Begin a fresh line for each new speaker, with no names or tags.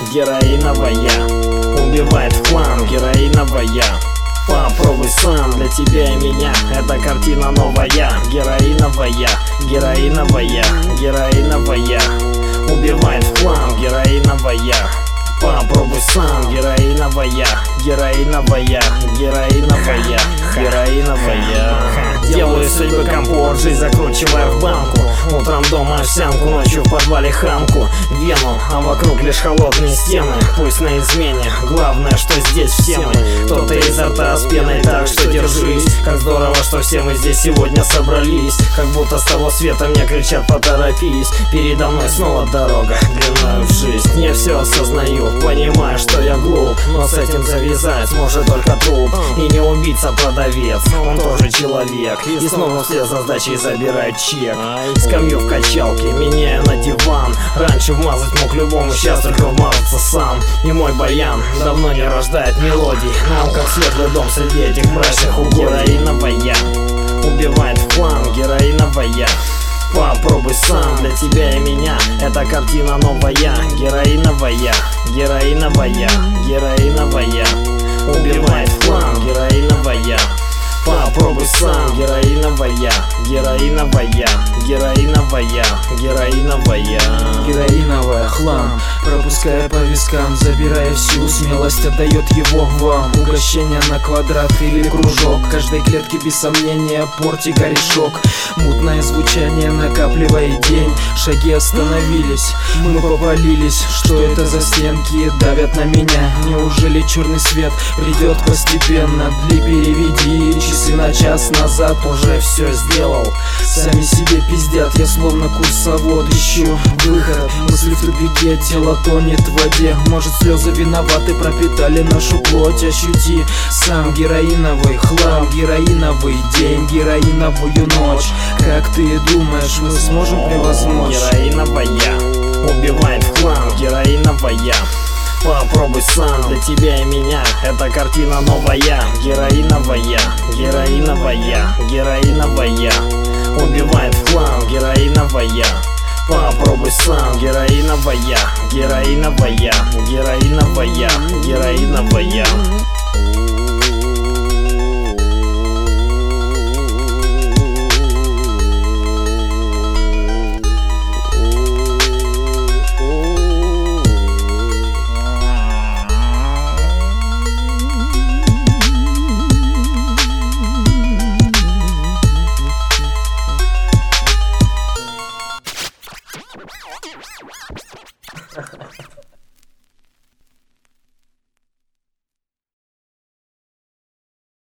героиновая, убивает в хлам, героиновая. Попробуй сам, для тебя и меня эта картина новая. Героиновая, героиновая, героиновая, убивает в хлам, героиновая. Попробуй сам, героиновая, героиновая, героиновая, героиновая. Делаю судьбы компот, жизнь закручивая в банку. Утром дома овсянку, ночью в подвале хамку. Вену, а вокруг лишь холодные стены. Пусть на измене, главное, что здесь все мы. Кто-то изо рта с пеной, так что держись. Как здорово, что все мы здесь сегодня собрались. Как будто с того света мне кричат: поторопись. Передо мной снова дорога, длиною в жизнь. Я все осознаю, понимаю, что я глуп, но с этим завязать может только труп. И не убийца-продавец, он тоже человек. И снова вслед за сдачей забирает чек. Скамью в качалке, меняю на диван. Раньше вмазать мог любому, сейчас только вмазаться сам. И мой баян давно не рождает мелодий. Нам как светлый дом среди этих брачных угодий. Героиновая, убивает в хлам, героиновая. Попробуй сам, для тебя и меня эта картина новая. Героиновая, героиновая, героиновая, убивает в хлам, героиновая. Попробуй сам, героиновая, героиновая, героиновая, героиновая.
Героиновая хлам, пропуская по вискам, забирая всю смелость, отдает его вам. Угощение на квадрат или кружок, каждой клетки без сомнения порти корешок. Мутное звучание накапливая день, шаги остановились, мы повалились. Что это за стенки давят на меня? Неужели черный свет придет постепенно? Дли переведи, часы на час назад уже все сделал. Сами себе пиздят, я словно курсовод ищу выход. Мысли в тупике, тело тонет в воде. Может, слезы виноваты, пропитали нашу плоть. Ощути сам героиновый хлам, героиновый день, героиновую ночь. Как ты думаешь, мы сможем превозмочь?
Героиновая, убивает в хлам, героиновая. Попробуй сам, для тебя и меня эта картина новая. Героиновая, героиновая, героиновая, убивает в хлам, героиновая. Попробуй сам, героиновая, героиновая, героиновая, героиновая.